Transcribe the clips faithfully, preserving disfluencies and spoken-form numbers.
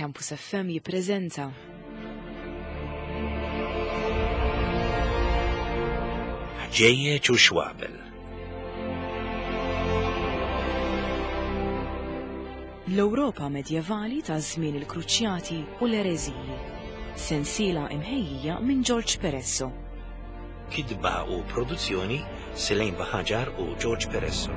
Campus F M jippreżenta. Ħġejjeġ u xwabel. L-Ewropa medjevali ta' żmien il-Kruċjati u l-Ereżiji. Sensiela imħejjija minn George Peresso. Kidba u produzzjoni Selejn Baħaġar u George Peresso.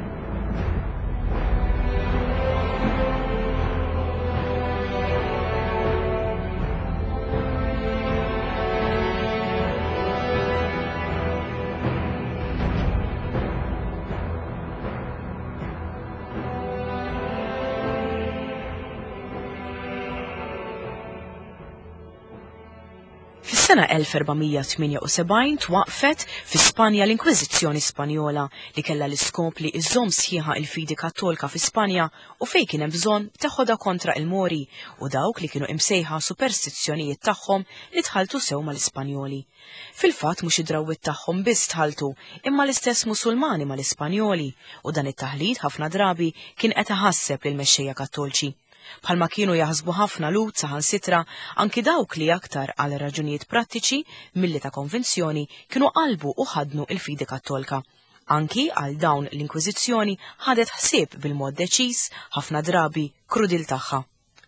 Fis-sena elf erba'mija tminja u sebgħin twaqfet fi Spanja l-Inkwiżizzjoni Spanjola li kellha l-iskop li iżżomm sħiħa il-fidi Kattolika fi Spanja u fejn kien hemm bżonn teħodha kontra il-Mori u dawk li kienu imsejħa superstizzjonijiet tagħhom li tħaltu sew mal-Ispanjoli. Fil-fatt mhux id-drawwiet tagħhom biss tħaltu imma l-istess Musulmani mal-Ispanjoli u dan it-taħlid ħafna drabi kien qed iħasseb lil mexxejja Kattolċi. Bħalma kienu jaħsbu ħafna lut saħansitra anki dawk li aktar għal raġunijiet prattiċi milli ta' konvenzjoni kienu qalbu u ħadnu il-fidi Kattolika. Anki għal dawn l-Inkwiżizzjoni ħadet ħsieb bil-mod deċiż ħafna drabi krudil tagħha.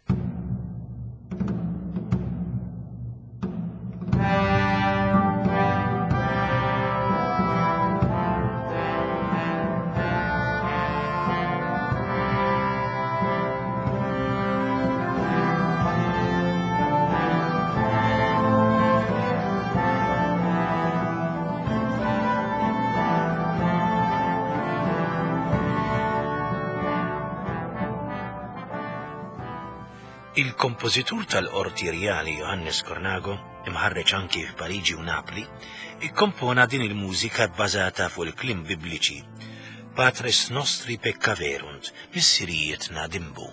Il-kompożitur tal-qorti Rjali Johannes Cornago, imħarreġ anki f'Pariġi u Napli, ikkompona din il-mużika bbażata fuq il-kliem bibliċi Patres nostri peccaverunt, mis-sirijiet nadimbu.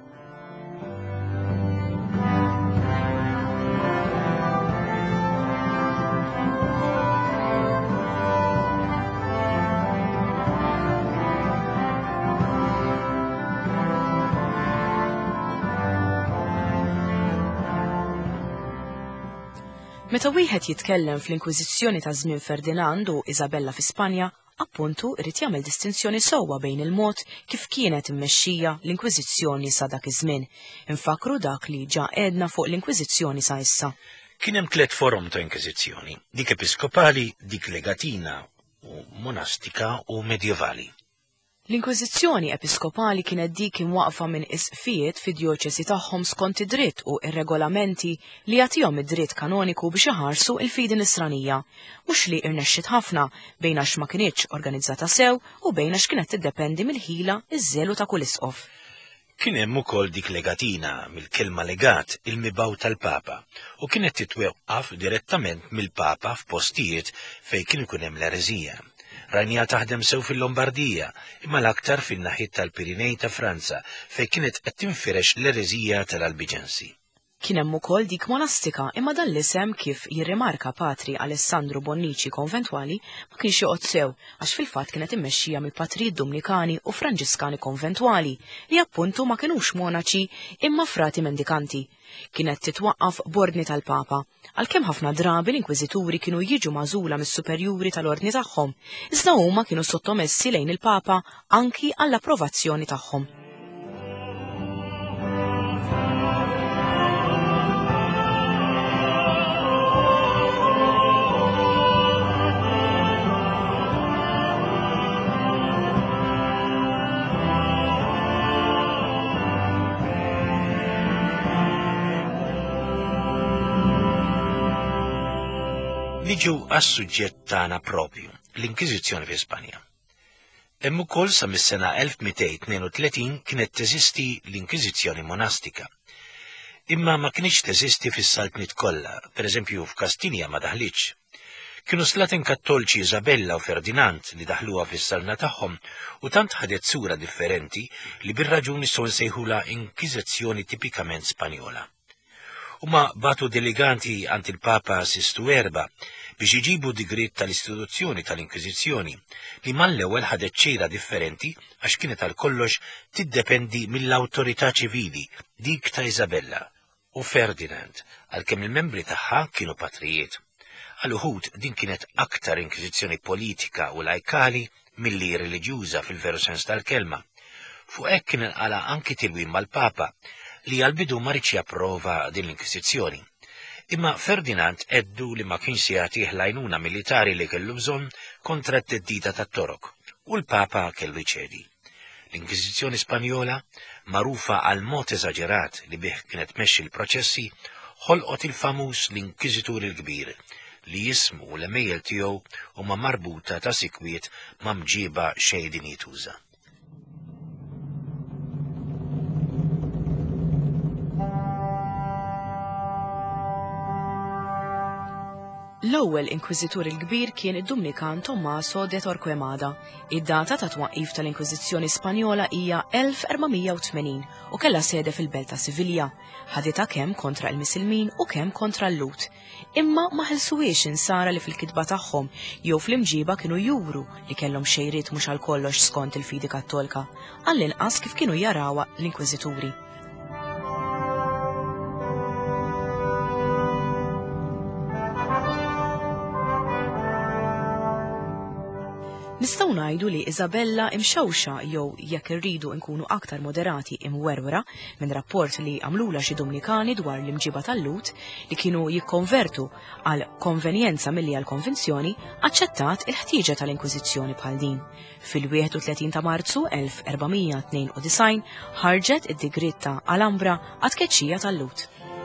Meta wieħed jitkellem fl-Inkwiżizzjoni ta' żmien Ferdinand u Isabella fi Spanja, appuntu rrid jagħmel distinzjoni sewwa bejn il-mod kif kienet immexxija l-Inkwiżizzjoni sa dak iż-żmien. Infakru dak li ġa għedna fuq l-Inkwiżizzjoni sa issa. Kien hemm tliet forom ta' Inkwiżizzjoni, dik episkopali, dik legatina u monastika u medjevali. L-Inkwiżizzjoni Episkopali kienet dik imwaqfa minn isqfijiet fid-djoċesi tagħhom skont id-dritt u ir-regolamenti li jagħtihom id-dritt kanoniku biex iħarsu l-fidi nisranija, mhux li irnexxiet ħafna bejn għax ma kinitx organizzata sew u bejn għax kienet tiddependi mill-ħila iż-żelu ta' kull isqof. Kien hemm ukoll dik legatina mill-kelma legat il-mibaw tal-Papa u kienet titweqqaf direttament mill-Papa f'postijiet fejn kien ikun hemm l-ereżija. Rajnija taħdem sew fil-Lombardija, imma l-aktar fin-naħiet tal-Pirinej ta' Franza, fejn kienet qed tinfirex l-ereżija tal-Albiġensi. Kien hemm ukoll dik monastika, imma dan l-isem kif jirrimarka Patri Alessandro Bonnici konventwali ma kienx joqgħod sew, għax fil-fatt kienet immexxija mill-Patrijiet Dominikani u Franġiskani konventwali li appuntu ma kinux monaċi imma frati mendikanti. Kienet titwaqqaf b'ordni tal-Papa, għalkemm ħafna drabi l-Inkwiżituri kienu jiġu magħżula mis-superjuri tal-ordni tagħhom, iżda huma kienu sottomessi lejn il-Papa anki għall-approvazzjoni tagħhom. Niġu għas-suġġett tagħna propju, l-Inkwiżizzjoni fi Spanja. Hemm ukoll sa mis-sena elf mitej tnejn u tletin kienet teżisti l-Inkwiżizzjoni monastika. Imma ma kienx teżisti fis-saltniet kollha, pereżempju f'Kastinja ma daħlitx. Kienu slatin Kattolċi Isabella u Ferdinand li daħluha fis-salna tagħhom u tant ħadet sura differenti li bir-raġuni nistgħu nsejħula Inkwiżizzjoni tipikament Spanjola. Huma batu deleganti għand il-Papa Sistu Erba biex iġibu digrit tal-istituzzjoni tal-Inkwiżizzjoni li mal-ewwel ħadet ċejra differenti għax kienet għal kollox tiddependi mill-awtorità ċivili dik ta' Isabella u Ferdinand, għalkemm il-membri tagħha kienu patrijiet. Għal uħud din kienet aktar inkwiżizzjoni politika u lajkali milli reliġjuża fil-veru sens tal-kelma. Fuq hekk kien inqala anki tilwim mal-Papa li għal-bidu ma rridx japprova din l-inkwiżizzjoni. Imma Ferdinand eddu li ma kienx jagħtih l-għajnuna militari li kellu bżonn kontra t-teddida tat-torok, u l-Papa kellu jċedi. L-Inkwiżizzjoni Spanjola, magħrufa għal mod eżaġerat li bih kienet tmexxi l-proċessi, ħolqot il-famuż l-Inkwiżitur il-Kbir li jismu l-emejjel tiegħu huma marbuta ta' sikwiet ma' mġiba xejn jituża. L-ewwel inkwiżitur il-kbir kien id-Dominikan Tommaso de Torquemada. Id-data ta' twaqqif tal-Inkwiżizzjoni Spanjola hija elf erba'mija u tmenin u kellha sede fil-Belt ta' Sivilja. Ħaditha kemm kontra l-Misilmin u kemm kontra l-Lut. Imma ma ħelsuwiex insara li fil-kitba tagħhom jew fl-imġiba kienu juru li kellhom xejriet mhux għal kollox skont il-fidi Kattolika, għall-inqas kif kienu jarawha l-Inkwiżituri. Nistgħu ngħidu li Isabella imxewxa jew jekk irridu nkunu aktar moderati imwerwra minn rapport li għamlula xi Dominikani dwar l-imġiba tal-Lut li kienu jikkonvertu għal konvenjenza milli għal konvenzjoni aċċettat il-ħtieġa tal-Inkwiżizzjoni bħal din. Fil-wieħed u tletin ta' Marzu elf erba'mija u tnejn u disgħin ħarġet id-Digriet ta' Alhambra għat-tkeċċija tal-Lut.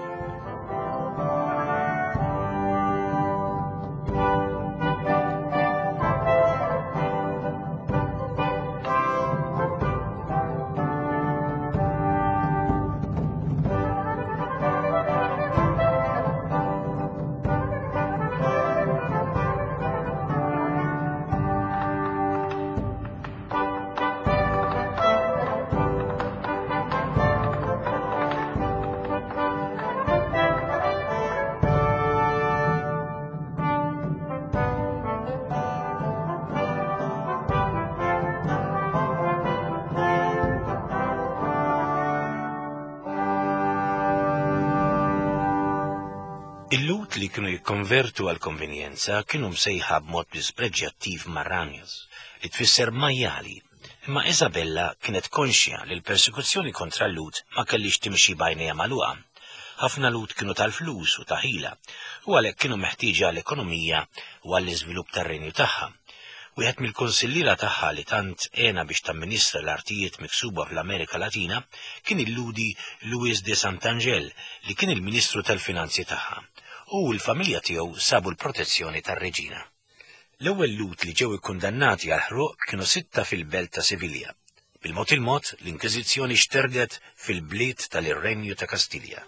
Il-Lut li kienu jikkonvertu għal konvenjenza kienu msejħa b'mod dispreġġjattiv Marranjas, li tfisser majjali, imma Isabella kienet konxja li l-persekuzzjoni kontra l-Lut ma kellix timxi bajnejha magħluqa. Ħafna Lut kienu tal-flus u taħila, u għalhekk kienu meħtieġa l-ekonomija u għall-iżvilupp tar-renju tagħha. Wieħed mill-konsillira tagħha li tant għena biex tamministra l-artijiet miksuba fl-Amerika Latina kien il-ludi Luis de Sant'Angel li kien il-Ministru tal-Finanzi tagħha, u l-familja tiegħu sabu l-protezzjoni tar-reġina. L-ewwel Lut li ġew ikkundannati għal ħruq kienu sitta fil-Belt ta' Sivilja. Bil-mod il-mod l-Inkwiżizzjoni xterdet fil-bliet tal-Irrenju ta' Kastilja.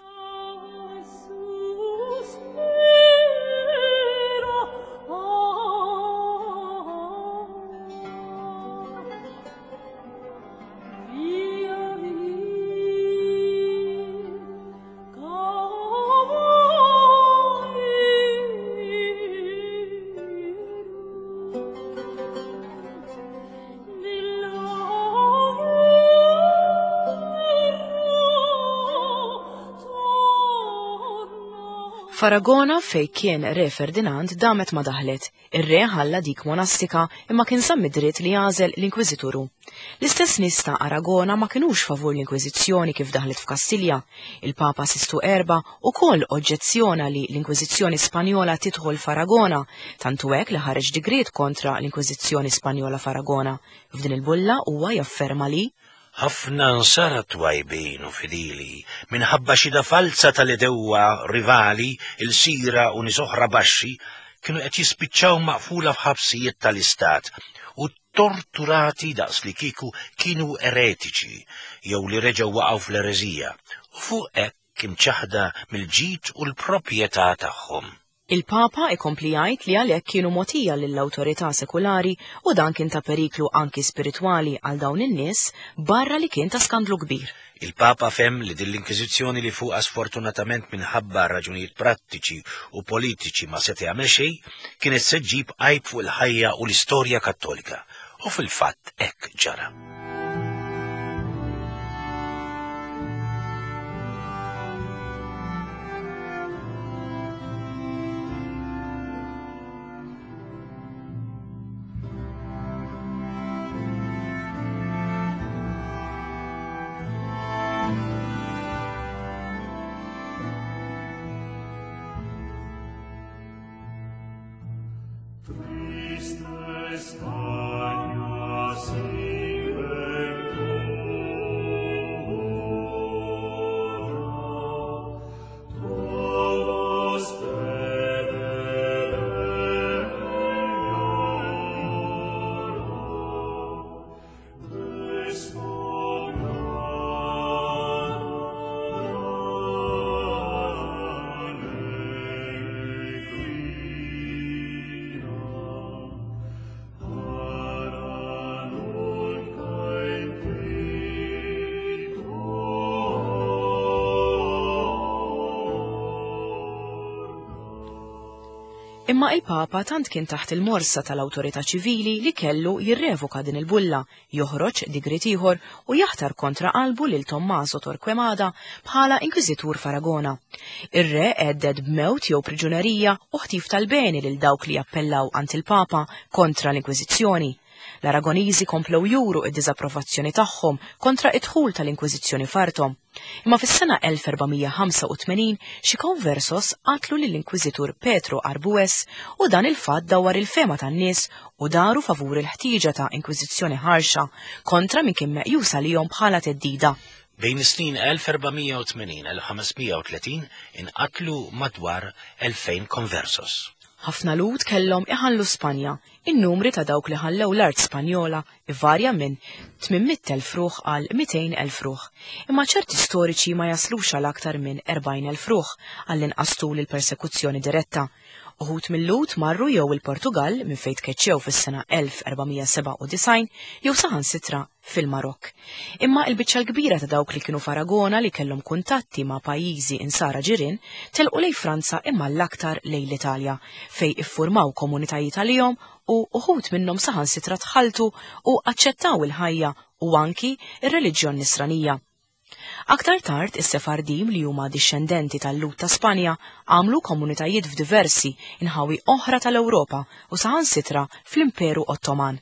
Faragona fej kien re Ferdinand damet ma daħlet. Ir-re ħalla dik monastika imma kien sammi dritt li jażel l-Inkwiżituru. L-istess nies ta' Aragona ma kinux favur l-Inkwiżizzjoni kif daħlet f'Kastilja. Il-Papa Sistu Erba' ukoll oġġezzjona li l-Inkwiżizzjoni Spanjola tidħol f'Aragona, tantu hekk li ħareġ digriet kontra l-Inkwiżizzjoni Spanjola f'Aragona. F'din il-bulla huwa jafferma li ħafna nsara twajbin u fidili minħabba xida falsa tal-edewwa rivali, il-sira u nisoħra baxxi kienu qed jispiċċaw maqfula f'ħabsijiet tal-istat u torturati daqs li kieku kienu eretiċi jew li reġgħu waqgħu fl-ereżija u fuq hekk imċaħda mill-ġid u l-proprjetà tagħhom. Il-Papa ikompli jgħid li għalhekk kienu mogħtija lill-awtorità sekulari u dan kien ta' periklu anki spiritwali għal dawn in-nies barra li kien ta' skandlu kbir. Il-Papa fem li din l-Inkwiżizzjoni li fuqha sfortunatament minħabba raġunijiet prattiċi u politiċi ma seta' jagħmel xejn kienet se ġġib għajb fuq il-ħajja u l-istorja Kattolika. U fil-fatt hekk ġara. Imma il-Papa tant kien taħt il-morsa tal-awtorità ċivili li kellu jirrevoka din il-bulla, joħroġ digrit ieħor u jaħtar kontra qalbu lil Tommaso Torquemada bħala inkwiżitur Faragona. Ir-re għedded b'mewt jew priġunerija u ħtif tal-beni lil dawk li jappellaw ant il-Papa kontra l-Inkwiżizzjoni. L-Aragoniżi komplew juru id-diżapprovazzjoni tagħhom kontra id-dħul tal-Inkwiżizzjoni fartom. Imma fis-sena elf erbamija ħamsa u tmenin xi konversos qatlu lill-Inkwiżitur Petru Arbues u dan il-fatt dawwar il-fema tan-nies u daru favur il-ħtieġa ta' inkwiżizzjoni ħarxa kontra min kien meqjus għalihom bħala teddida. Bejn is-snin elf erbamija u tmenin u elf ħamesmija u tletin inqatlu madwar elfejn konversos. Ħafna lut kellhom iħallu Spanja, in-numri ta' dawk li ħallew l-art Spanjola ivarja minn tmien elf ruħ għal mitejn elf ruħ. Imma ċerti storiċi ma jaslux għal aktar minn erbgħin elf ruħ għall-inqas tul il-persekuzzjoni diretta. Uħud mill-lut marru jew il-Portugal minn fejn tkeċċew fis-sena elf erbamija seba' u disgħin jew saħansitra fil-Marokk. Imma l-biċċa l-kbira ta' dawk li kienu Faragona li kellhom kuntatti ma' pajjiżi insara ġirien telqu lejn Franza imma l-aktar lejn l-Italja fejn iffurmaw komunitajiet għalihom u uħud minnhom saħansitra tħalltu u aċċettaw il-ħajja u anki ir-reliġjon Nisranija. Aktar tard is-Sefardim li huma dixxendenti tal-lut ta' Spanja għamlu komunitajiet f'diversi inħawi oħra tal-Ewropa u saħansitra fl-Imperu Ottoman.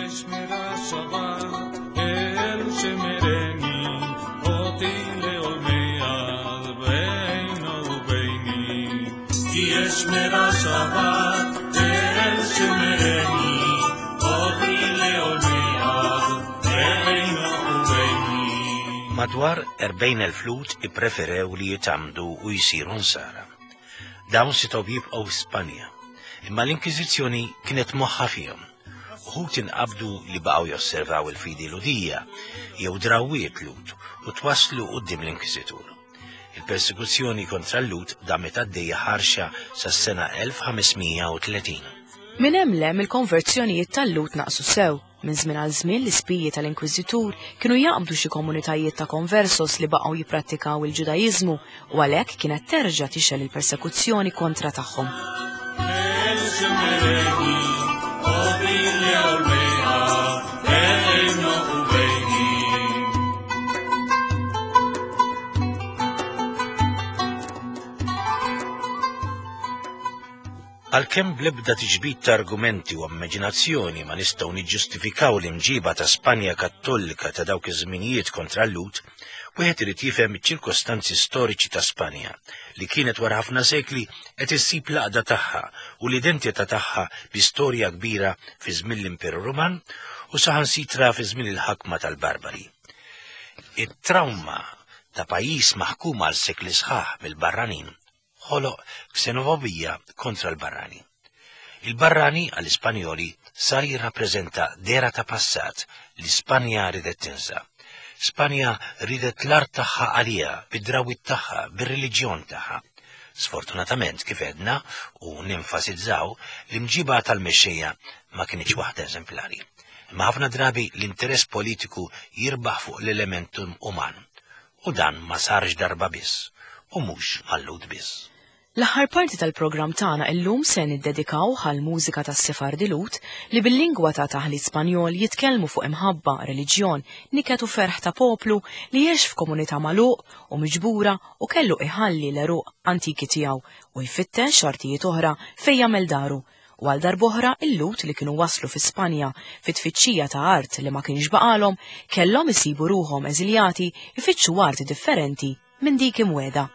Madwar erbgħin elf lut ippreferew li jitamdu u jisiru nsara. Dawn sitaw jibqgħu f'Spanja, imma l-Inkwiżizzjoni kienet moħħa fihom. Uħud inqabdu li baqgħu josservaw il-fidi ludija jew drawwiet lut u twasslu quddiem l-Inkwiżitur. Il-persekuzzjoni kontra l-lut damet għaddejja ħarxa sas-sena elf ħamesmija u tletin. Min hemm lem il-konverzjonijiet tal-lut naqsu sew. Minn żmien għal żmien l-ispiji tal-Inkwiżitur kienu jaqbdu xi komunitajiet ta' konversos li baqgħu jipprattikaw il-Ġudajiżmu u għalhekk kienet terġa' tixel il-persekuzzjoni kontra tagħhom. Għalkemm bl-ebda tiġbid ta' argumenti u immaġinazzjoni ma nistgħu niġġustifikaw l-imġiba ta' Spanja Kattolika ta' dawk iż-żminijiet kontra l-lut, wieħed irid jifhem iċ-ċirkostanzi storiċi ta' Spanja li kienet wara ħafna sekli qed issib l-għaqda tagħha u l-identità tagħha bi storja kbira fi żmien l-Imperu Ruman u saħansitra fi żmien il-ħakma tal-Barbari. It-trawma ta' pajjiż maħkum għal sekli sħaħ mill-barranin ħoloq ksenofobija kontra l-barrani. Il-barrani għall-Ispanjoli sar jirrappreżenta dera ta' passat li Spanja ridet tinsa. Spanja ridet l-art tagħha għalija, bid-drawit tagħha, bir-reliġjon tagħha. Sfortunatament kif edna u nenfasizzaw l-imġiba tal-mexxejja ma kienx waħda eżemplari. Ma ħafna drabi l-interess politiku jirbaħ fuq l-element uman. U dan ma sarx darba biss u mhux għall-lut biss. L-aħħar parti tal-programm tagħna llum se niddedikaw għall-mużika tas-Sefardi lut li bil-lingwa ta' taħlit Spanjol jitkellmu fuq imħabba, reliġjon, niket u ferħ ta' poplu li jgħix f'komunità magħluq u miġbura u kellu iħalli l-eruq antiki tiegħu u jfittex xortijiet oħra fejn jagħmel daru. U għal darb'oħra il-lut li kienu waslu fi Spanja fit-tfittxija ta' art li ma kienx baqalhom kellhom isibu ruhom eżiljati ifittxu art differenti minn dik imweda.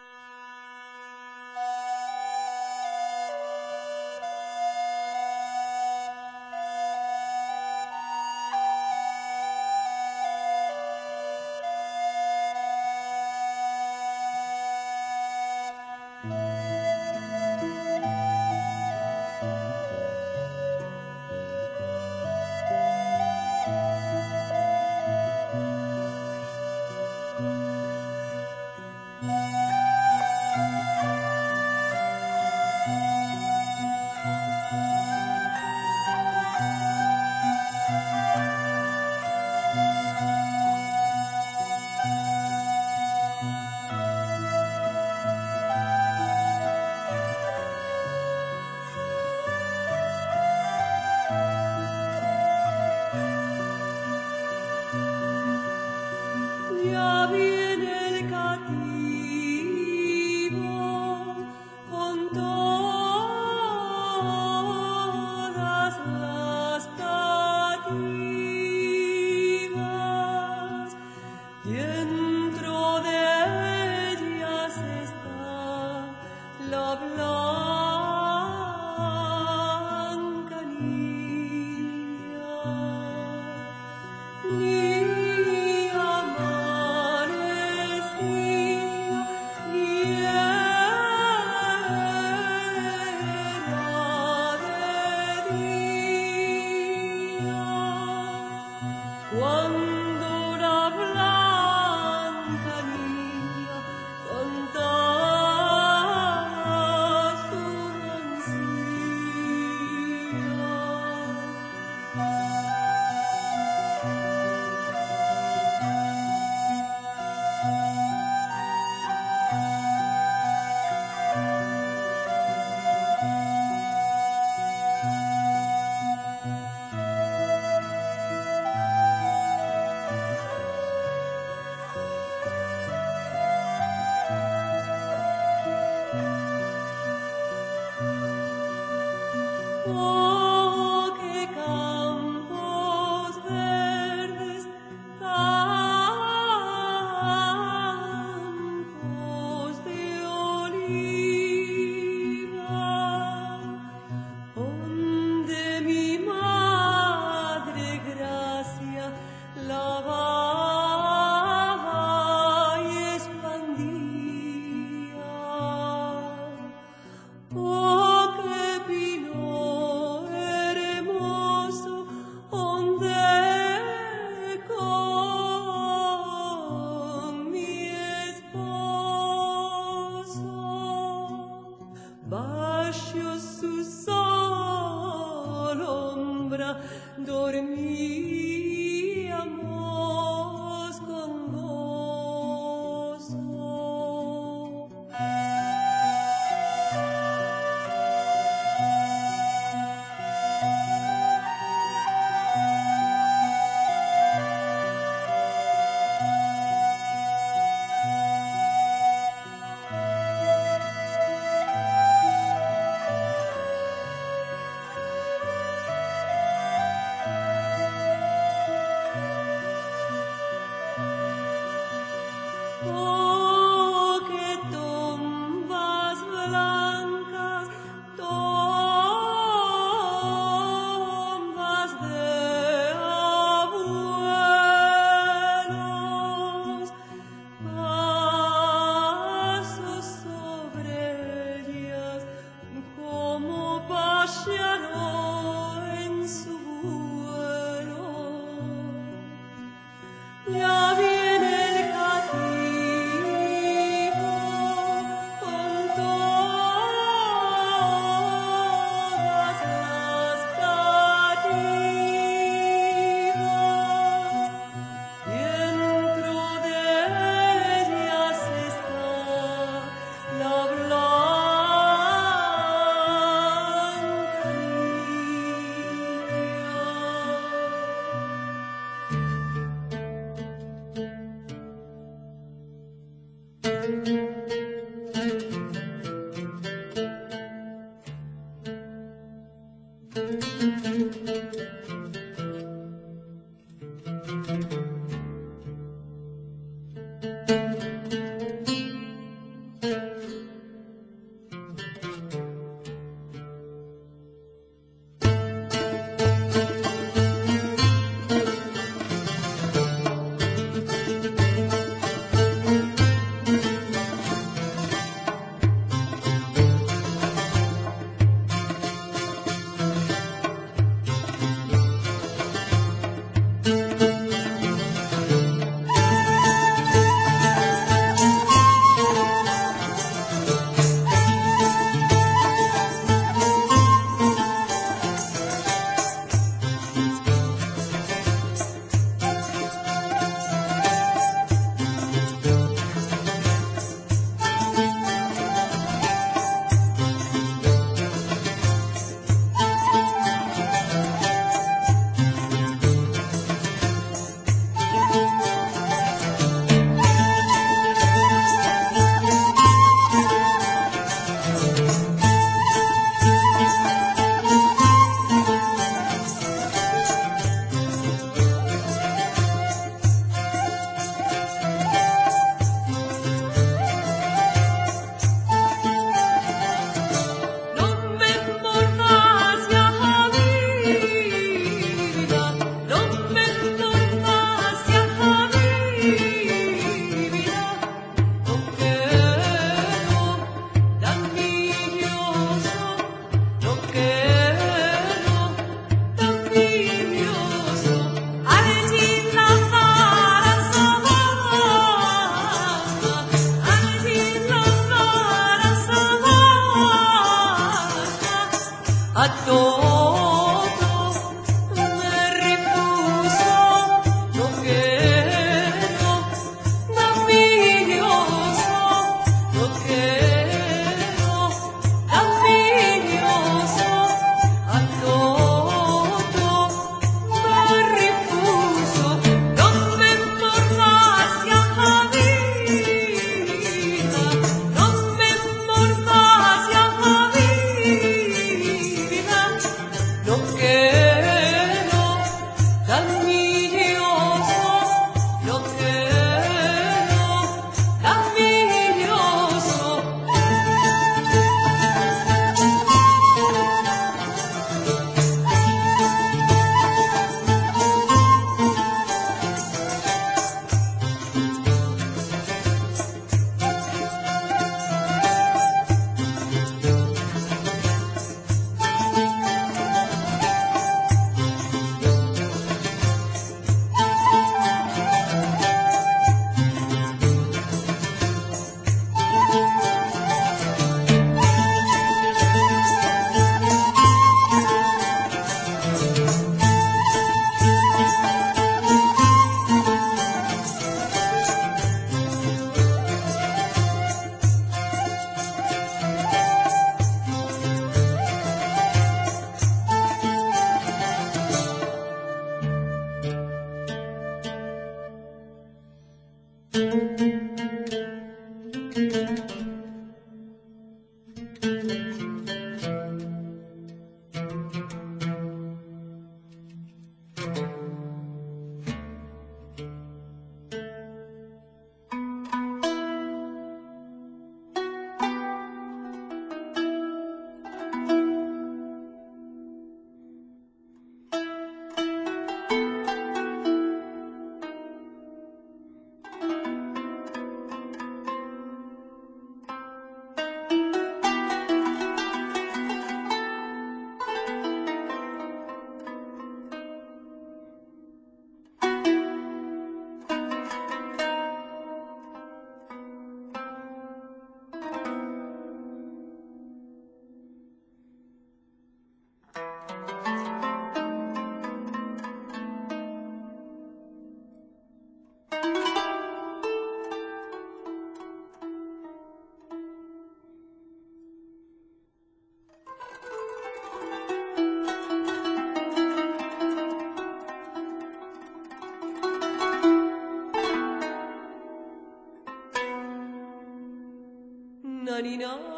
Nani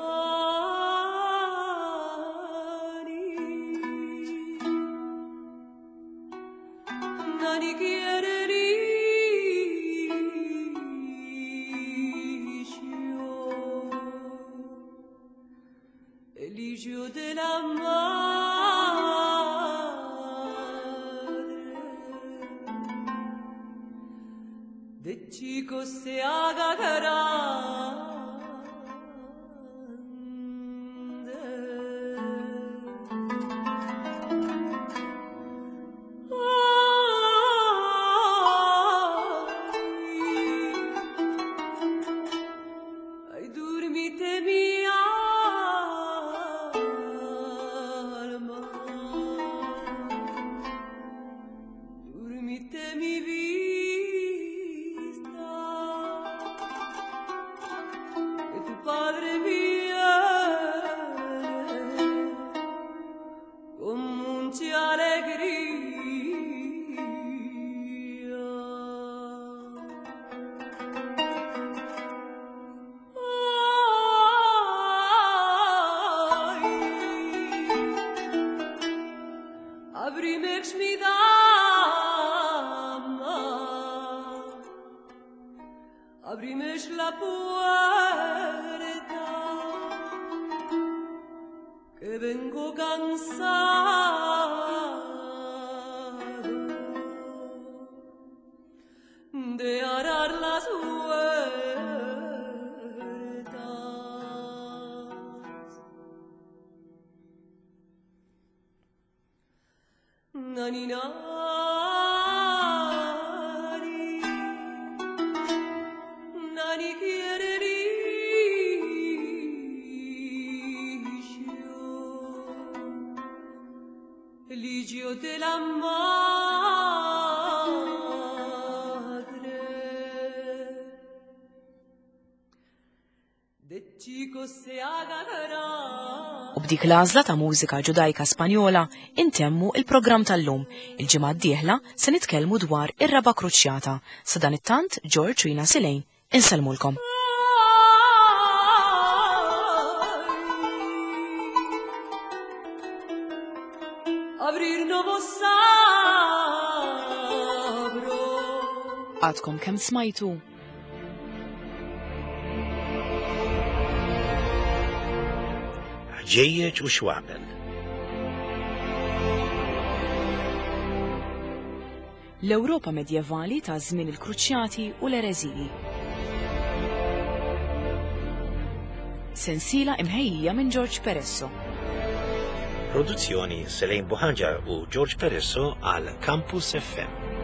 nani, nani quiere Eligio, Eligio de la madre, de chico se haga grande. Ay, ay, dormite mi alma, dormite mi vista, que tu padre viene con mucha alegría. Ay, abrime mi dama, abrime la puerta, que vengo cansado de arar las huertas. Nani nani, nani quiere Eligio, Eligio de la madre, de chico se haga grande. U b'dik l-għażla ta' mużika ġudajka Spanjola intemmu il-programm tal-lum. Il-ġimgħa d-dieħla se nitkellmu dwar ir-raba' kruċjata. Sa dan it-tant George u Jina Silejn insellmulkom. Abrir nuovo sabro. Għadkom kemm smajtu. ġejjeġ u xwabel. L-Ewropa medjevali ta' żmien il-kruċjati u l-ereżiji. Sensiela imħejjija minn George Peresso. Produzzjoni Selejn Buħanġar u George Peresso għal Campus F M.